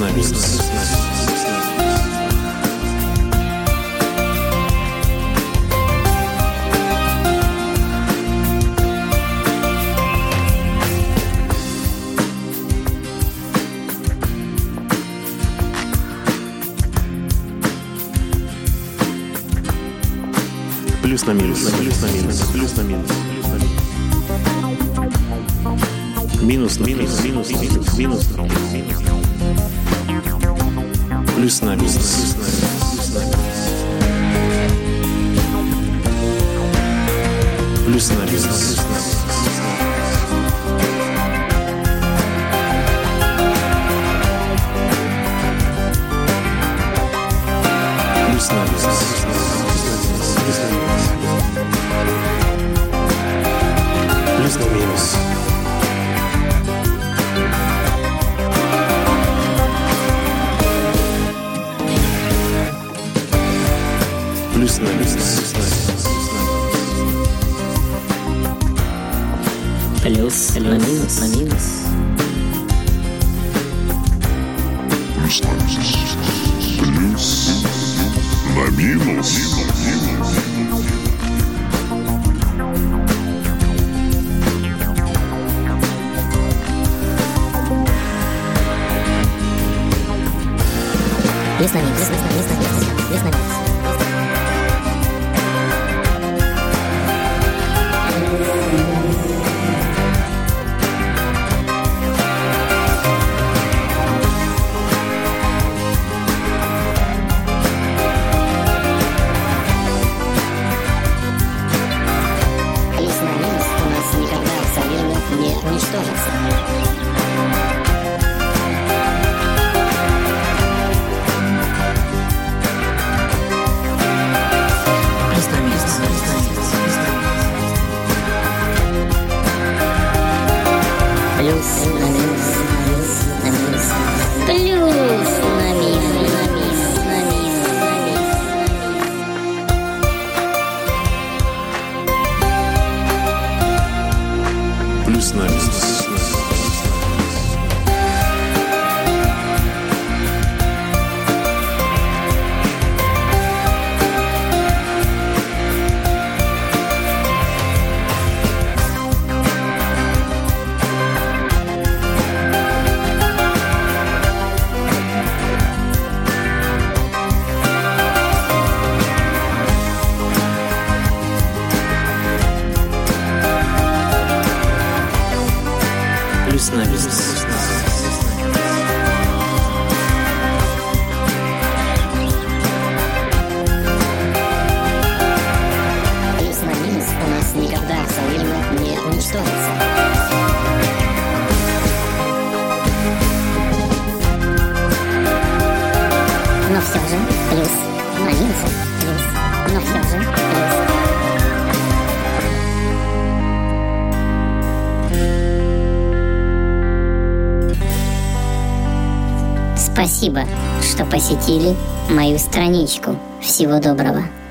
на минус. Плюс на минус, плюс на минус, плюс на минус. Минус, минус, минус, минус, минус. Плюс на минус, плюс на минус. Плюс на минус. Плюс на минус. Плюс на минус. Плюс на минус. Плюс на минус, на минус. Плюс на минус. Плюс на минус, плюс на минус, плюс на минус. Плюс на минус. Плюс на минус. Плюс на минус у нас никогда взаимно не уничтожится. Но все же плюс на минусе плюс. Но все же плюс. Спасибо, что посетили мою страничку. Всего доброго.